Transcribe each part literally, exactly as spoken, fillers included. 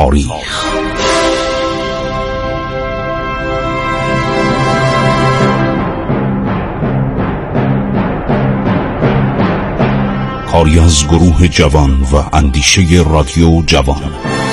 تاریخ. کاری از گروه جوان و اندیشه رادیو جوان.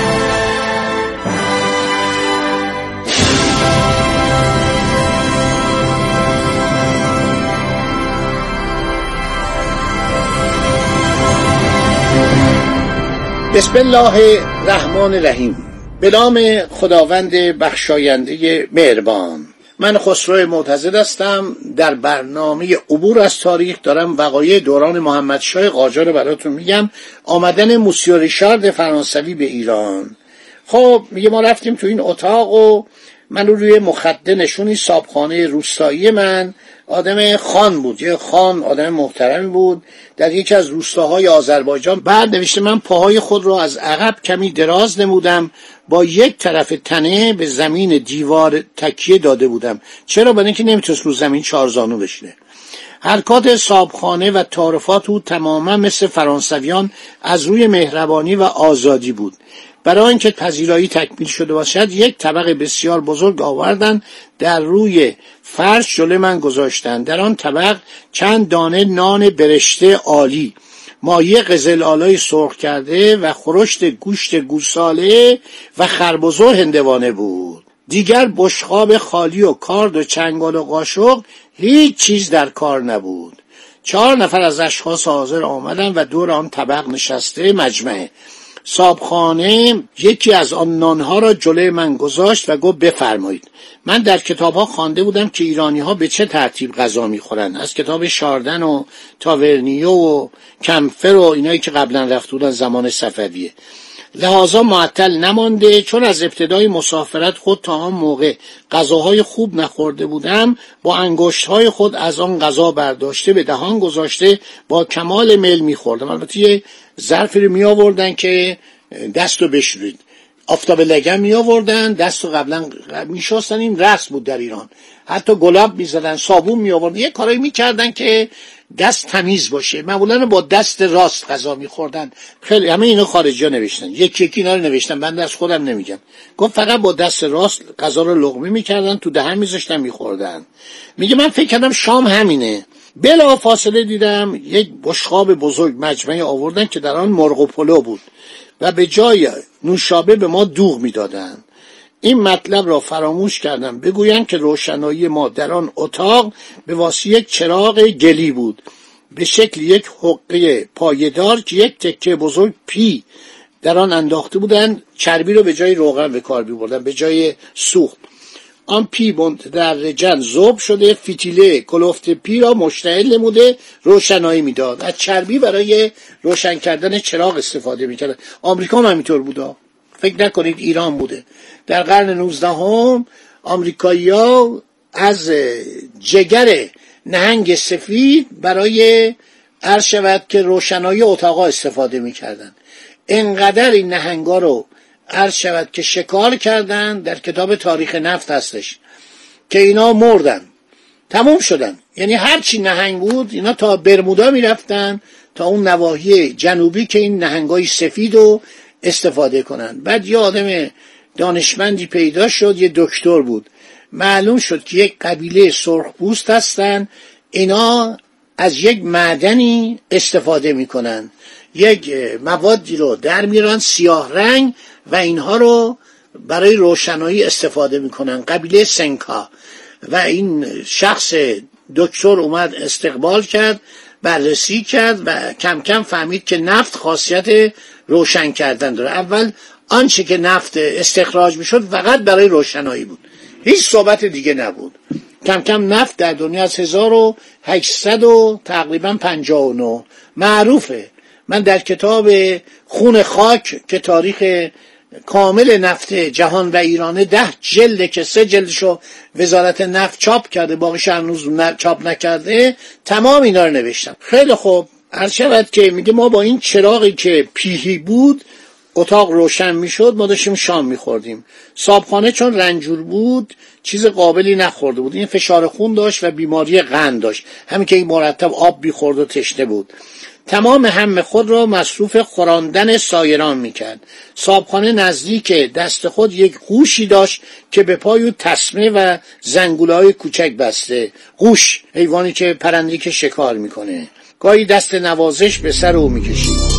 بسم الله الرحمن الرحیم. به نام خداوند بخشاینده مهربان. من خسرو معتزد هستم. در برنامه عبور از تاریخ دارم وقایع دوران محمدشاه قاجار رو براتون میگم. آمدن موسیو ریشارد فرانسوی به ایران. خب میگه ما رفتیم تو این اتاق و من رو روی مخده نشونی صابخانه روستایی من. آدم خان بود، یه خان آدم محترمی بود در یکی از روستاهای آذربایجان. بعد نوشته من پاهای خود را از عقب کمی دراز نمودم، با یک طرف تنه به زمین دیوار تکیه داده بودم. چرا؟ برای اینکه نمیتونست رو زمین چهارزانو بشینه. حرکات صابخانه و تعارفات او تماما مثل فرانسویان از روی مهربانی و آزادی بود. برای اینکه پذیرایی تکمیل شده باشد یک طبق بسیار بزرگ آوردن در روی فرش جلوی من گذاشتن. در آن طبق چند دانه نان برشته عالی، مایه قزل آلای سرخ کرده و خورشت گوشت گوساله و خربزه و هندوانه بود. دیگر بشقاب خالی و کارد و چنگال و قاشق هیچ چیز در کار نبود. چهار نفر از اشخاص حاضر آمدن و دور آن طبق نشسته مجمع. صابخانه یکی از آن نانها را جلوی من گذاشت و گفت بفرمایید. من در کتاب‌ها خوانده بودم که ایرانی‌ها به چه ترتیب غذا می‌خورن، از کتاب شاردن و تاورنیو و کمفر و اینایی که قبلا رفته بودن زمان صفویه. لحاظا معطل نمانده، چون از ابتدای مسافرت خود تا آن موقع غذاهای خوب نخورده بودم، با انگشت‌های خود از آن غذا برداشته به دهان گذاشته با کمال میل می‌خوردم. البته یه ظرفی رو می آوردن که دستو بشورید، آفتاب لگن می آوردن، دستو قبلا می شستن. این رسم بود در ایران. حتی گلاب می زدن، صابون می آوردن، یه کارایی می کردن که دست تمیز باشه. معمولا با دست راست غذا می خوردن. خیلی همه اینو خارجی ها نوشتن، یکی یکی اینا رو نوشتن، من از خودم نمیگم. گفت فقط با دست راست غذا رو لقمه می کردن، تو دهن می ذاشتن می خوردن. میگه من فکر کردم شام همینه. بلا فاصله دیدم یک بشقاب بزرگ مجمعی آوردن که در آن مرغ و پلو بود و به جای نوشابه به ما دوغ میدادن. این مطلب را فراموش کردم بگویم که روشنایی ما در آن اتاق به واسطه یک چراغ گلی بود به شکل یک حقه پایدار که یک تکه بزرگ پی در آن انداخته بودن. چربی رو به جای روغن به کار می‌بردن، به جای سوخت. آن پی در رجن ذوب شده، فتیله کلفت پی را مشتعل نموده روشنایی میداد. از چربی برای روشن کردن چراغ استفاده میکرد. آمریکا هم همینطور بوده. فکر نکنید ایران بوده. در قرن نوزدهم آمریکایی‌ها از جگر نهنگ سفید برای عرض شود که روشنایی اتاقا استفاده میکردن. اینقدر این نهنگا رو عرض شود که شکار کردن، در کتاب تاریخ نفت هستش که اینا مردن، تمام شدن. یعنی هرچی نهنگ بود اینا تا برمودا میرفتن، تا اون نواحی جنوبی که این نهنگای سفید رو استفاده کنن. بعد یه آدم دانشمندی پیدا شد، یه دکتر بود، معلوم شد که یک قبیله سرخپوست هستن. اینا از یک معدنی استفاده میکنن، یک موادی رو در میرن سیاه رنگ و اینها رو برای روشنایی استفاده میکنن. قبیله سنکا. و این شخص دکتر اومد استقبال کرد، بررسی کرد و کم کم فهمید که نفت خاصیت روشن کردن داره. اول آنچه که نفت استخراج میشد فقط برای روشنایی بود، هیچ صحبت دیگه نبود. کم کم نفت در دنیا از هزار و هشتصد و تقریبا پنجاه و نه معروفه. من در کتاب خون خاک که تاریخ کامل نفت جهان و ایرانه ده جلده که سه جلدشو وزارت نفت چاپ کرده، باقیش هنوز چاپ نکرده، تمام اینا رو نوشتم. خیلی خوب، عرض شود که میگه ما با این چراغی که پیهی بود اتاق روشن میشد، ما داشتیم شام میخوردیم. صابخانه چون رنجور بود چیز قابلی نخورده بود، این فشار خون داشت و بیماری قند داشت، همین که این مرتب آب بیخورد و تشنه بود. تمام هم خود را مصروف خوراندن سایران میکرد. صاحبخانه نزدیک دست خود یک قوشی داشت که به پای او تسمه و زنگوله‌های کوچک بسته. قوش، حیوانی که پرنده‌ای که شکار میکنه. گاهی دست نوازش به سر او میکشید.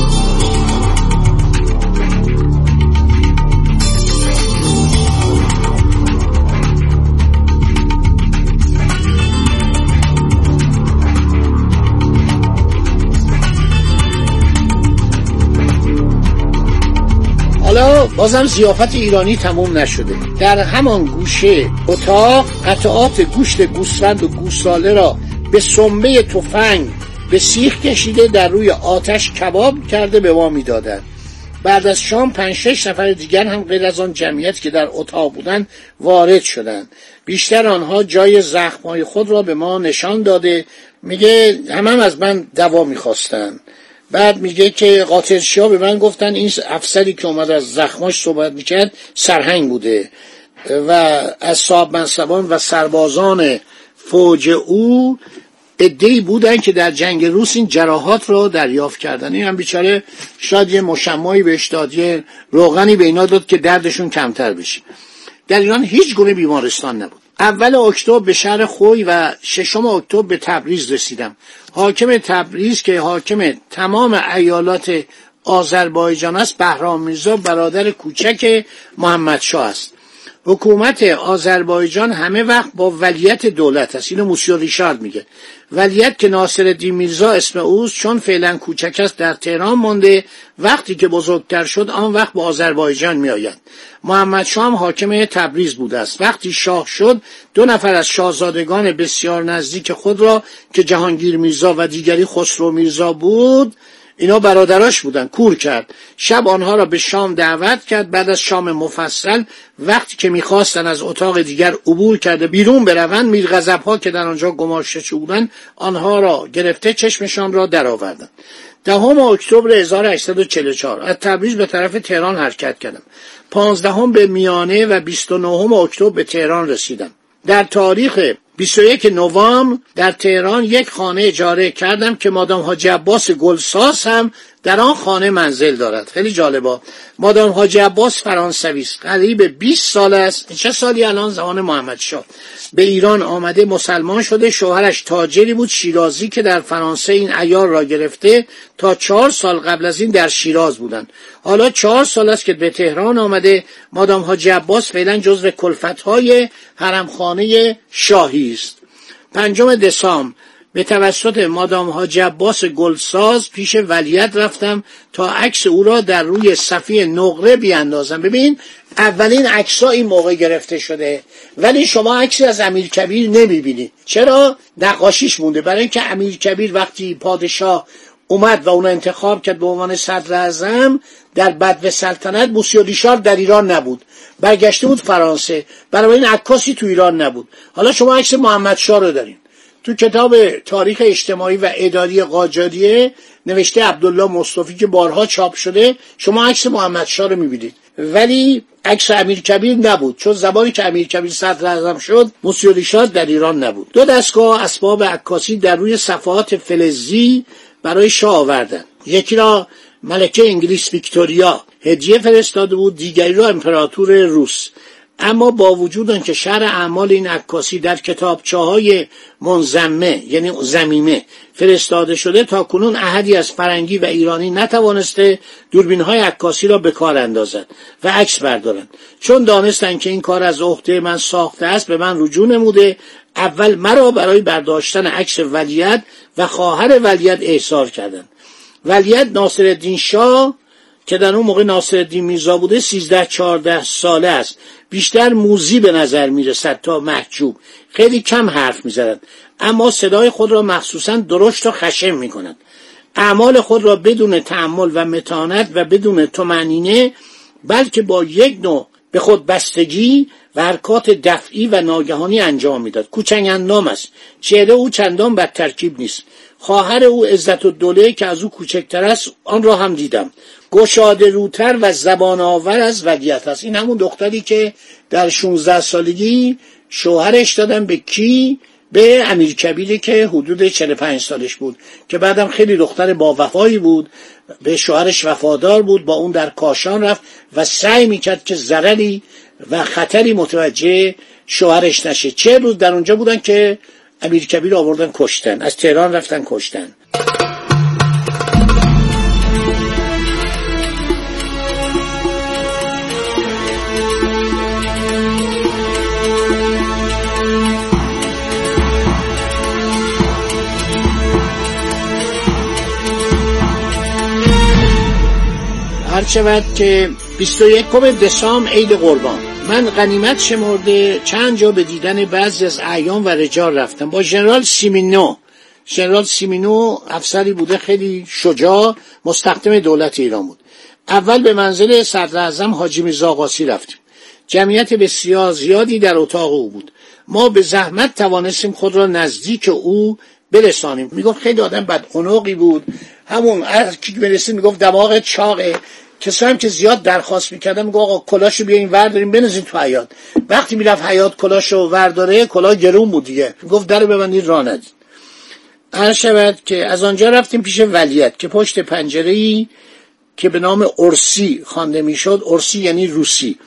حالا بازم ضیافت ایرانی تموم نشده. در همان گوشه اتاق قطعات گوشت گوسفند و گوساله را به سنبه تفنگ به سیخ کشیده در روی آتش کباب کرده به ما میدادند. بعد از شام پنج شش نفر دیگر هم غیر از آن جمعیت که در اتاق بودند وارد شدند. بیشتر آنها جای زخم‌های خود را به ما نشان داده. میگه همه هم از من دوا میخواستن. بعد میگه که قاطرچی‌ها به من گفتن این افسری که اومد از زخماش صحبت میکرد سرهنگ بوده و از صاحب منصبان و سربازان فوج او عده‌ای بودن که در جنگ روس این جراحات رو دریافت کردن. این هم بیچاره شاید یه مشمعی بهش داد، یه روغنی به اینا داد که دردشون کمتر بشه. در ایران هیچ گونه بیمارستان نبود. اول اکتبر به شهر خوی و ششم اکتبر به تبریز رسیدم. حاکم تبریز که حاکم تمام ایالات آذربایجان است بهرام میرزا برادر کوچک محمد شاه است. حکومت آذربایجان همه وقت با ولیت دولت است. اینو موسیو ریشارد میگه. ولیت که ناصرالدین میرزا اسم اوست، چون فعلا کوچک است در تهران مونده، وقتی که بزرگتر شد آن وقت به آذربایجان میآید. محمد شاه هم حاکم تبریز بوده است. وقتی شاه شد دو نفر از شاهزادگان بسیار نزدیک خود را که جهانگیر میرزا و دیگری خسرو میرزا بود، اینا برادراش بودن، کور کرد. شب آنها را به شام دعوت کرد. بعد از شام مفصل وقتی که میخواستن از اتاق دیگر عبور کرده بیرون بروند، میرغضب‌ها که در آنجا گماشته شده بودند آنها را گرفته چشمشان را درآوردند. دهم اکتبر هزار و هشتصد و چهل و چهار از تبریز به طرف تهران حرکت کردم. پانزدهم به میانه و بیست و نهم اکتبر به تهران رسیدم. در تاریخ بیست و یکم نوامبر در تهران یک خانه اجاره کردم که مادام حاجی عباس گلساز هم در آن خانه منزل دارد. خیلی جالبه. مادام حاجی عباس فرانسوی است. قریب بیست سال است. چه سالی الان؟ زمان محمد شاه به ایران آمده، مسلمان شده. شوهرش تاجری بود شیرازی که در فرانسه این عیار را گرفته. تا چهار سال قبل از این در شیراز بودند. حالا چهار سال است که به تهران آمده. مادام حاجی عباس فعلا جزو کلفت‌های حرمخانه شاهی است. پنجم دسامبر به توسط مادام حاجی عباس گلساز پیش ولیت رفتم تا عکس او را در روی صفحه نقره بیاندازم. ببین اولین عکس‌ها این موقع گرفته شده، ولی شما عکسی از امیرکبیر نمی‌بینید. چرا؟ نقاشیش مونده. برای اینکه امیرکبیر وقتی پادشاه اومد و اون انتخاب کرد به عنوان صدر اعظم در بدو سلطنت، موسیو ریشارد در ایران نبود، برگشته بود فرانسه، برای این عکاسی تو ایران نبود. حالا شما عکس محمد شاه رو دارین. تو کتاب تاریخ اجتماعی و اداری قاجاریه نوشته عبدالله مصطفی که بارها چاپ شده، شما عکس محمد شاه رو می‌بینید، ولی عکس امیرکبیر نبود، چون زمانی که امیرکبیر صدر اعظم شد موسیو ریشارد در ایران نبود. دو دستگاه اسباب عکاسی در روی صفحات فلزی برای شاه آوردن. یکی را ملکه انگلیس ویکتوریا هدیه فرستاده بود، دیگری را امپراتور روس. اما با وجود آنکه شرح اعمال این عکاسی در کتابچه‌های منضمه یعنی ضمیمه فرستاده شده، تا کنون احدی از فرنگی و ایرانی نتوانسته دوربین‌های عکاسی را به کار اندازد و عکس بردارند. چون دانستند که این کار از عهده من ساخته است، به من رجوع نموده. اول مرا برای برداشتن عکس ولیعت و خواهر ولیعت احضار کردند. ولیعت ناصرالدین شاه که در اون موقع ناصرالدین میرزا بوده سیزده چهارده ساله است. بیشتر موذی به نظر میرسد تا محجوب. خیلی کم حرف میزنند، اما صدای خود را مخصوصا درشت و خشن میکنند. اعمال خود را بدون تأمل و متانت و بدون طمأنینه، بلکه با یک نوع به خود بستگی و حرکات دفعی و ناگهانی انجام میداد. کوچنگ اندام است. چهره او چندان بد ترکیب نیست. خواهر او عزتالدوله که از او کوچکتر است، آن را هم دیدم. گشاده روتر و زبان آور از ولیعت است. این همون دختری که در شانزده سالگی شوهرش دادن به کی؟ به امیرکبیری که حدود چهل و پنج سالش بود که بعدم خیلی دختر با وفایی بود، به شوهرش وفادار بود، با اون در کاشان رفت و سعی میکرد که ضرری و خطری متوجه شوهرش نشه. چه روز در اونجا بودن که امیرکبیر آوردن کشتن، از تهران رفتن کشتن. هرچند که بیست و یکم دسامبر عید قربان من غنیمت شمرده چند جا به دیدن بعضی از اعیان و رجال رفتم با ژنرال سیمینو. ژنرال سیمینو افسری بوده خیلی شجاع، مستخدم دولت ایران بود. اول به منزل صدراعظم حاجی میرزا آقاسی رفتیم. جمعیت بسیار زیادی در اتاق او بود. ما به زحمت توانستیم خود را نزدیک او برسانیم. میگفت خیلی آدم بدقناقی بود، همون هر کی برسید میگفت دماغ چاقه. کسایی هم که زیاد درخواست میکردن میگفت آقا کلاشو بیاین ورداریم بنزین تو حیاط. وقتی میرفت حیاط کلاشو ورداره، کلاه گرون بود دیگه، میگفت درو ببندید راه ندید. هر شود که از آنجا رفتیم پیش ولیعت که پشت پنجره‌ای که به نام ارسی خوانده میشد، ارسی یعنی روسی،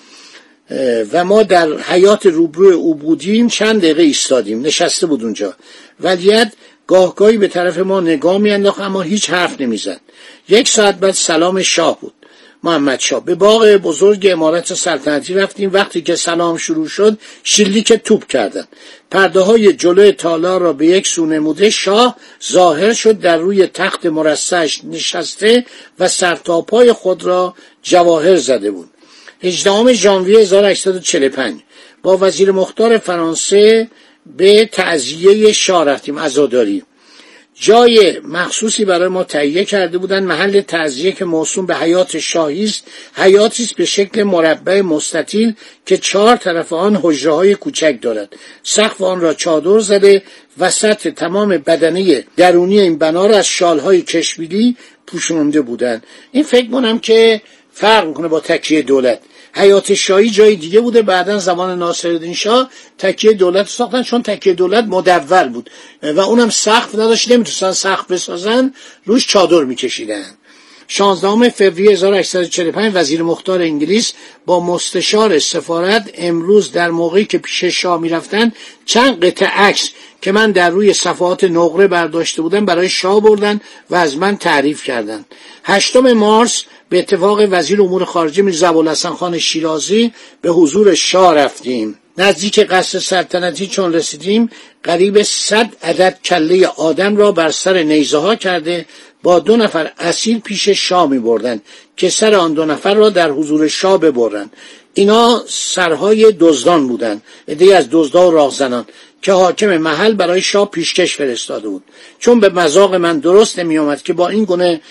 و ما در حیاط روبروی او بودیم. چند دقیقه ایستادیم، نشسته بود اونجا. ولیعت گاهگاهی به طرف ما نگاه میانداخت اما هیچ حرف نمیزد. یک ساعت بعد سلام شاه بود، محمد شاه. به باغ بزرگ عمارت سلطنتی رفتیم. وقتی که سلام شروع شد شلیک توپ کردند. پرده های جلوی تالار را به یک سو نموده شاه ظاهر شد در روی تخت مرصعش نشسته و سرتاپای خود را جواهر زده بود. هجدهم ژانویه هزار و هشتصد و چهل و پنج با وزیر مختار فرانسه به تعزیه شاه رفتیم، عزاداری. جای مخصوصی برای ما تهیه کرده بودند. محل تعزیه که موسوم به حیاط شاهی است، حیاطی است به شکل مربع مستطیل که چهار طرف آن حجره‌های کوچک دارد. سقف آن را چادر زده، وسط تمام بدنه درونی این بنا را از شال‌های کشمیری پوشانده بودند. این فکر کنم که فرق میکنه با تکیه دولت. حیاط شاهی جای دیگه بوده، بعداً زمان ناصرالدین شاه تکیه دولت ساختن، چون تکیه دولت مدور بود و اونم سقف نداشت، نمیتونستن سقف بسازن، روش چادر میکشیدن. شانزدهم فوریه هزار و هشتصد و چهل و پنج وزیر مختار انگلیس با مستشار سفارت امروز در موقعی که پیش شاه میرفتن چند قطعه عکس که من در روی صفحات نقره برداشته بودم برای شاه بردن و از من تعریف کردند. هشتم مارس به اتفاق وزیر امور خارجه میرزا ابوالحسن خان شیرازی به حضور شاه رفتیم. نزدیک قصر سلطنتی چون رسیدیم قریب صد عدد کله آدم را بر سر نیزه ها کرده با دو نفر اسیر پیش شاه می بردن که سر آن دو نفر را در حضور شاه ببرند. اینا سرهای دزدان بودند، عده‌ای از دزدا و راهزنان که حاکم محل برای شاه پیشکش فرستاده بود. چون به مذاق من درست نمی آمد که با این گونه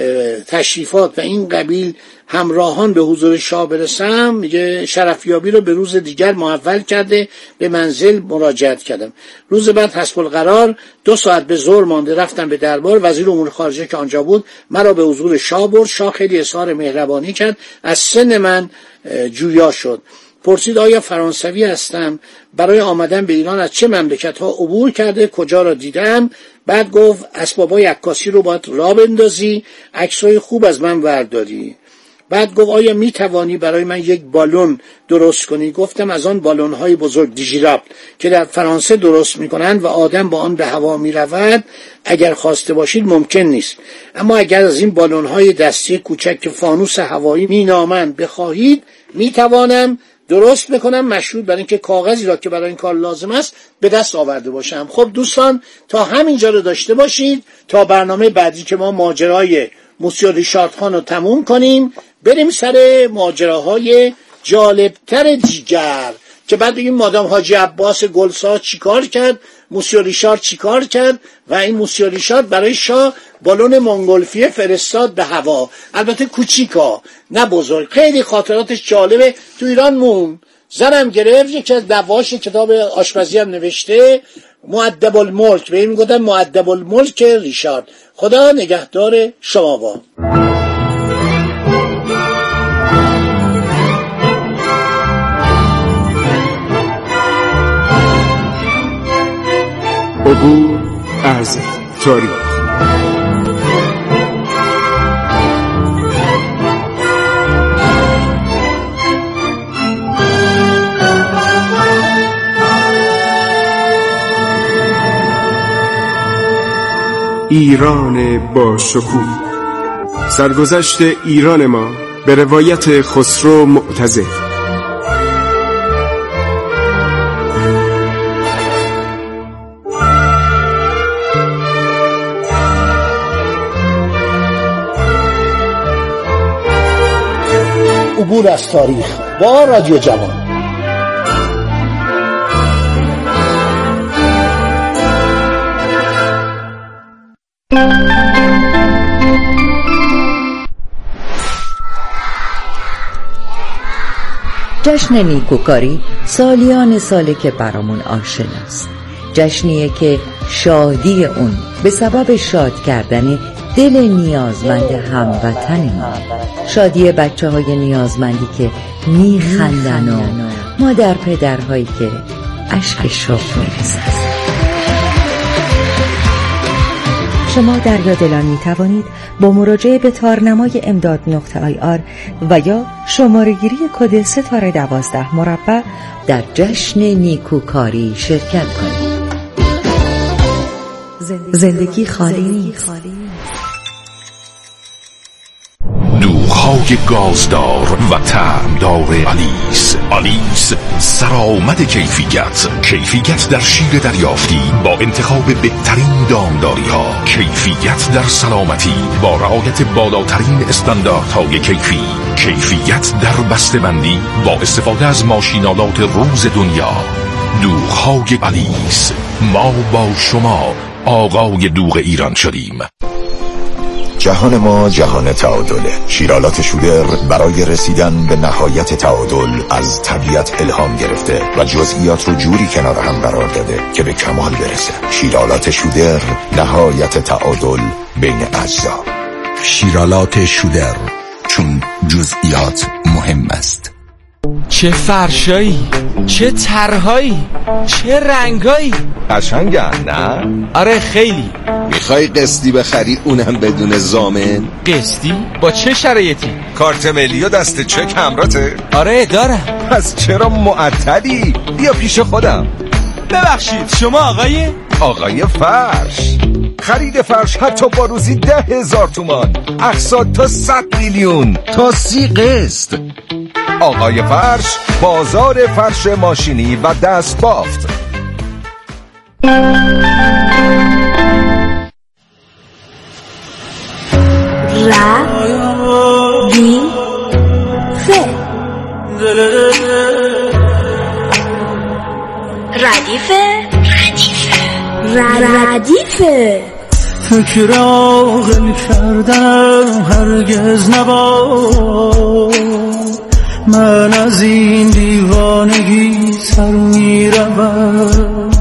تشریفات و این قبیل همراهان به حضور شاه برسم، میگه شرفیابی رو به روز دیگر محول کرده به منزل مراجعت کردم. روز بعد حسب القرار دو ساعت به ظهر مانده رفتم به دربار. وزیر امور خارجه که آنجا بود مرا به حضور شاه برد. شاه خیلی اظهار مهربانی کرد، از سن من جویا شد. پرسید آیا فرانسوی هستم، برای آمدن به ایران از چه مملکت‌ها عبور کرده، کجا را دیدم. بعد گفت اسبابای عکاسی رو باید راه بندازی، عکسای خوب از من برداری. بعد گفت آیا می توانی برای من یک بالون درست کنی؟ گفتم از آن بالون‌های بزرگ دیژیرابل که در فرانسه درست می‌کنند و آدم با آن به هوا می‌رود اگر خواسته باشید ممکن نیست، اما اگر از این بالون‌های دستی کوچک که فانوس هوایی می‌نامند بخواهید می‌توانم درست بکنم، مشروط بر اینکه کاغذی را که برای این کار لازم است به دست آورده باشم. خب دوستان تا همینجا رو داشته باشید تا برنامه بعدی که ما ماجرای موسیو ریشارد خان رو تموم کنیم بریم سر ماجراهای جالبتر دیگر که بعد بگیم مادام حاجی عباس گلسا چیکار کرد، موسیو ریشارد چیکار کرد و این موسیو ریشارد برای شاه بالون مونگولفیه فرستاد به هوا، البته کوچیکا نه بزرگ. خیلی خاطراتش جالبه، تو ایران مون زنم گرفت، یکی از دواش کتاب آشپزی هم نوشته، مؤدب الملک، به این میگفتن مؤدب الملک ریشارد. خدا نگهدار شما با. عبور از تاریخ. ایران با شکوه، سرگذشت ایران ما به روایت خسرو معتزد. عبور از تاریخ با رادیو جوان. جشن نیکوکاری سالیان ساله که برامون آشناست. جشنیه که شادی اون به سبب شاد کردن دل نیازمند هموطن ما، شادی بچه های نیازمندی که میخندن و مادر پدرهایی که اشک شوق میریزن. شما دریا دلان می توانید با مراجعه به تارنمای امداد نقطه آی آر و یا شماره گیری کد ستاره دوازده مربع در جشن نیکوکاری شرکت کنید. زندگی خالی نیست. دوغ‌های گازدار و طعمدار آلیس. آلیس سرآمد کیفیت. کیفیت در شیر دریافتی با انتخاب بهترین دامداری ها. کیفیت در سلامتی با رعایت بالاترین استانداردهای کیفی. کیفیت در بسته‌بندی با استفاده از ماشینالات روز دنیا. دوغ‌های آلیس. ما با شما آقای دوغ ایران شدیم. جهان ما جهان تعادله. شیرالات شودر برای رسیدن به نهایت تعادل از طبیعت الهام گرفته و جزئیات رو جوری کنار هم قرار داده که به کمال برسه. شیرالات شودر، نهایت تعادل بین اجزا. شیرالات شودر، چون جزئیات مهم است. چه فرشایی، چه طرحایی، چه رنگایی. قشنگن نه؟ آره خیلی. میخوای قسطی بخری اونم بدون ضامن؟ قسطی؟ با چه شرایطی؟ کارت ملی و دست چک همراته؟ آره دارم. پس چرا معطلی؟ بیا پیش خودم. ببخشید شما آقای؟ آقای فرش. خرید فرش حتی با روزی ده هزار تومان، اقساط تا صد میلیون، تا سی قسط. آقای فرش، بازار فرش ماشینی و دست بافت. ردیفه ردیفه ردیفه فکر عاقل کردم هرگز نباد، من از این دیوانگی سر میروم.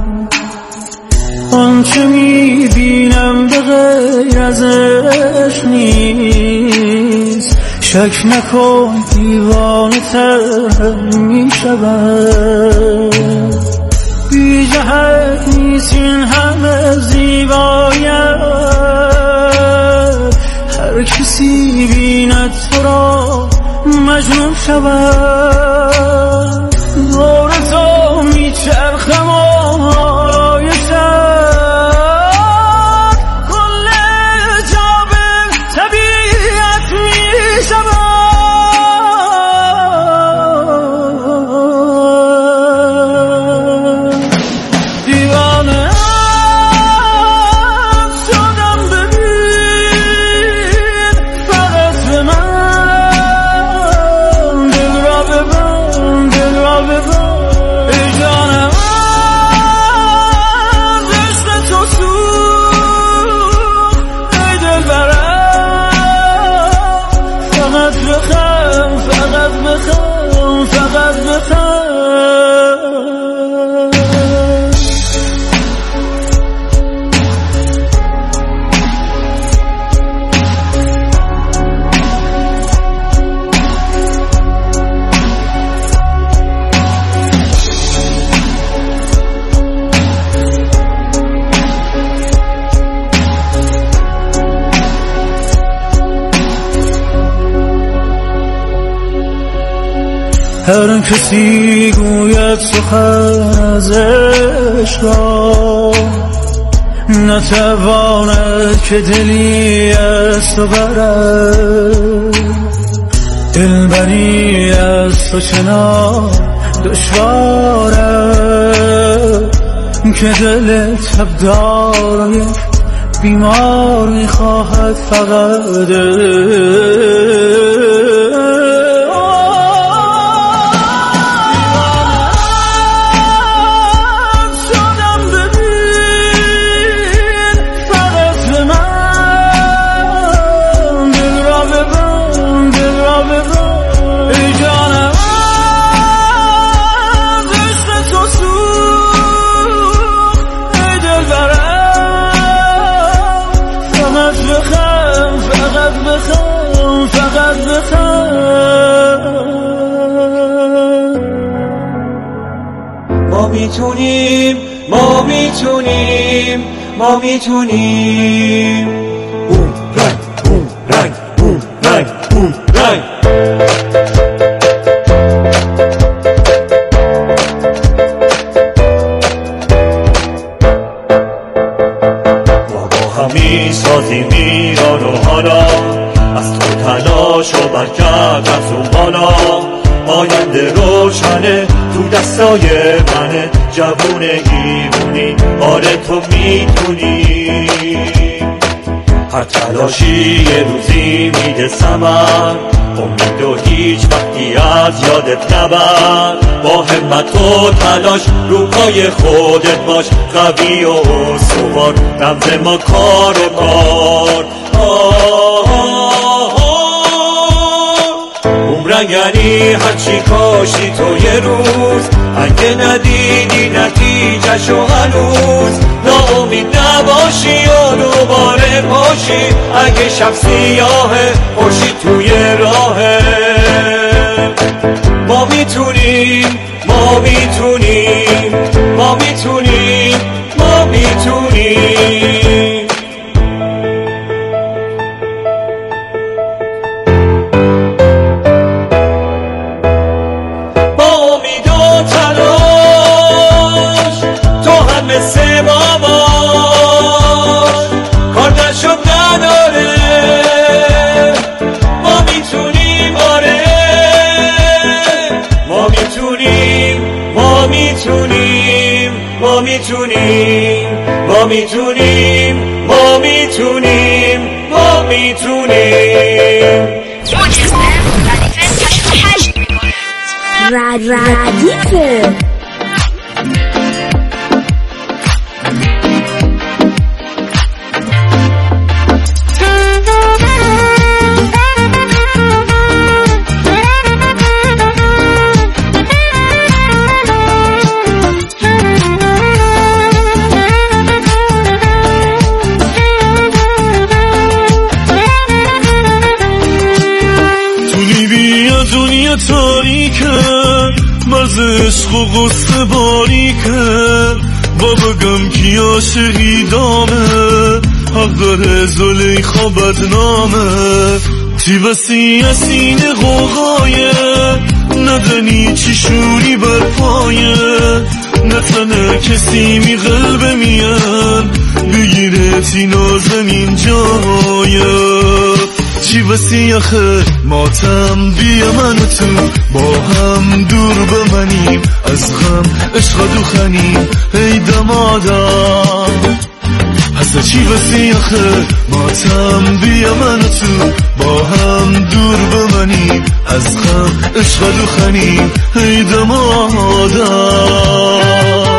آنچه میبینم به غیر از عشق نیست، شک نکن دیوانه تر میشوم. بی جهت نیست این همه زیبایت، هر کسی بیند تو را مجنون شود. دور تو میچرخم آرایشت، کل جا به طبیعت میشود. دیوانه شدم ببین فقط به من، دل را ببر هر کسی گوید سخن از عشقا نتواند که دلی از تو برد دلبری از تو چنان دشواره که دل تبدار یک بیمار میخواهد فقط ما میتونیم ما میتونیم ما میتونیم بوم رنگ بوم رنگ بوم رنگ بوم رنگ ما با هم میسازیم ایران و حالا از تو تلاش و برکت از اون بالا آینده روشنه تو دستای منه جوون ایمونی آره تو میتونی هر تلاشی یه روزی میده ثمر امید و هیچ وقتی از یادت نبر با همت و تلاش رو پای خودت باش قوی و استوار رمز ما کار و کار عمرن یعنی هرچی کاشتی تو یه روز اگه ندیدی نتیجهشو هنوز ناامید نباشی و دوباره پاشی اگه شب سیاهه خورشید توی راهه ما میتونیم ما میتونیم ما میتونیم ما میتونیم مثل ما باش کار نشد نداره ما میتونیم آره ما میتونیم ما میتونیم ما میتونیم ما میتونیم ما میتونیم ما میتونیم ردیفه دنیا تاریکه مرز عشق و غصه باریکه با بگم کی عاشقی دامه حق داره زلیخا بدنامه چی بسی سینه غوغایه ندنی چی شوری برپایه نتنه کسی می قلب میان بگیره تی نازنین جایه چی بسی آخه ماتم بیا من و تو با هم دور بمنیم از غم عشق دوخنیم ای دمادم هسته چی بسی آخه ماتم بیا من و تو با هم دور بمنیم از غم عشق دوخنیم ای دمادم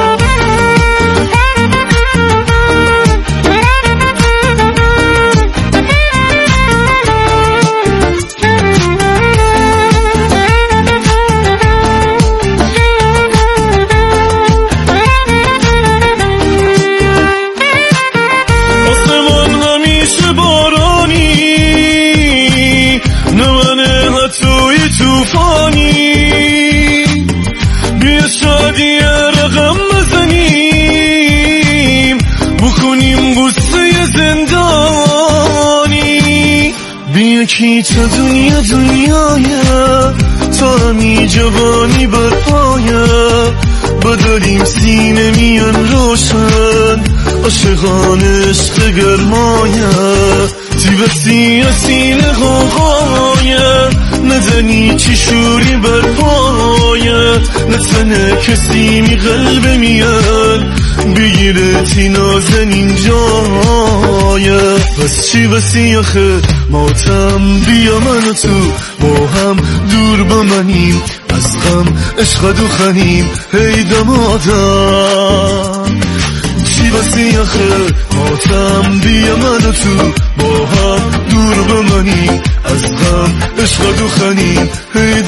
یکی تا دنیا دنیایه تو همی جوانی برپایم بداریم سینه میان روشن عاشقان عشق گرمایم تیبتی اصیل غاقایم ندنی چی شوری برپایم نتنه کسی می قلب میان بگیره تی نازنین جایم پس چی بسی آخه ماتم بیا من و تو با هم دور بمانیم از غم عشق دوخنیم هی دمادم چی بسی آخه ماتم بیا من و تو با هم دور بمانیم از غم عشق دوخنیم هی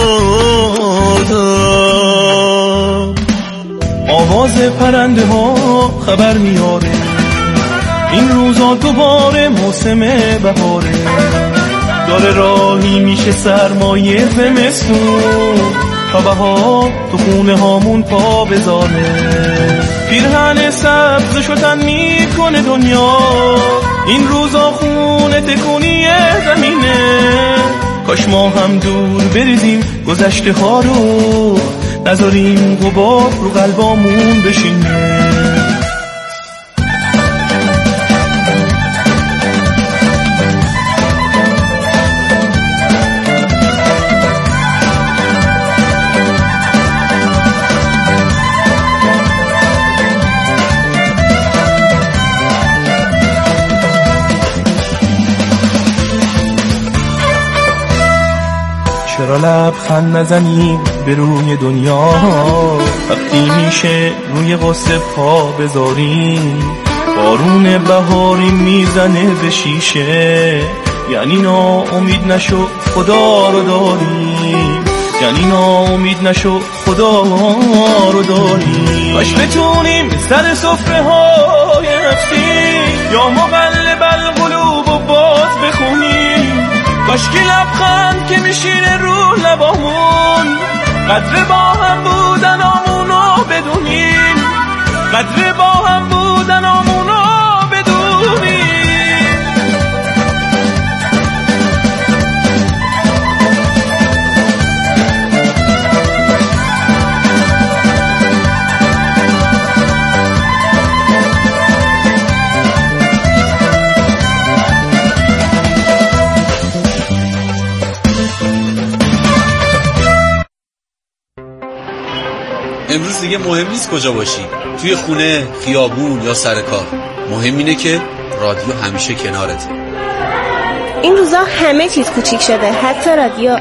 دمادم آواز پرنده ها خبر میاره این روزا دوباره موسم بهاره داره راهی میشه سرمایه زمستون تا بهار تو خونه هامون پا بذاره پیرهن سبز شدن میکنه دنیا این روزا خونه تکونی زمینه کاش ما هم دور بریزیم گذشته ها رو نذاریم غبار رو قلبامون بشینه چرا لبخند نزنیم به روی دنیا وقتی میشه روی قصه پا بذاریم بارون بهاری میزنه به شیشه یعنی ناامید نشو خدا رو داریم یعنی ناامید نشو خدا رو داریم باش بتونیم سر سفره های نفتی یا مقلب القلوب و باز بخونیم کاشکی لبخند که میشینه رو لبامون قدر با هم بودن آمونو بدونیم قدر با هم بودن آمونو بدونیم امروز دیگه مهم نیست کجا باشی توی خونه، خیابون یا سر کار مهم اینه که رادیو همیشه کنارته این روزا همه چیز کوچیک شده حتی رادیو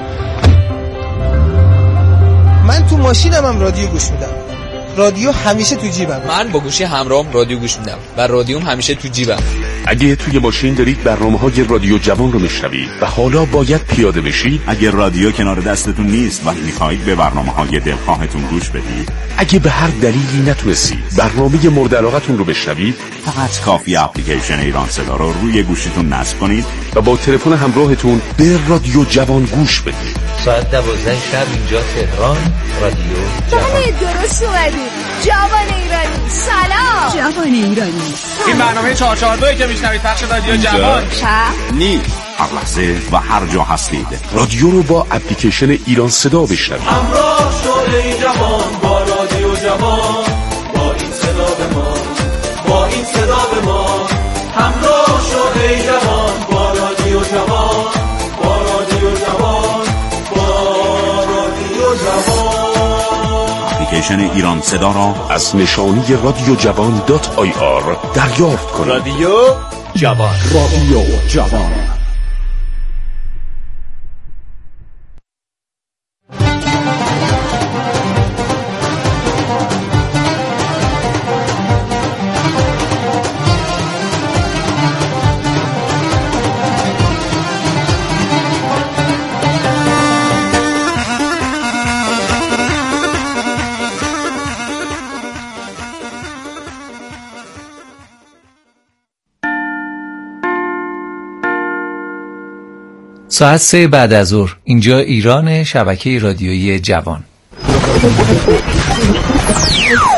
من تو ماشینم هم رادیو گوش میدم رادیو همیشه تو جیبم من با گوشی همراهم رادیو گوش میدم و رادیوم همیشه تو جیبم اگه توی ماشین دارید برنامه‌های رادیو جوان رو میشنوید و حالا باید پیاده بشید اگه رادیو کنار دستتون نیست و میخواهید به برنامه‌های دلخواهتون گوش بدید اگه به هر دلیلی نتونستید برنامه مورد علاقتون رو بشنوید فقط کافی اپلیکیشن ایران صدا رو روی گوشیتون نصب کنید و با تلفن همراهتون به رادیو جوان گوش بدید ساعت دوازده شب اینجا تهران رادیو جوان درست اومدید جوان ایرانی سلام جوان ایرانی این برنامه چهار چهار دو که میشنوید پخش رادیو جوان چپ نی هر لحظه و هر جا هستید رادیو رو با اپلیکیشن ایران صدا بشنوید همراه شو ای جوان با رادیو جوان با این صدا به ما با این صدا به ما همراه شو ای جوان با رادیو جوان با رادیو جوان با رادیو جوان اپلیکیشن ایران صدا را از نشانی رادیو جوان دات آی آر دریافت کنید رادیو جوان رادیو جوان ساعت سه بعد از ظهر اینجا ایران شبکه رادیویی جوان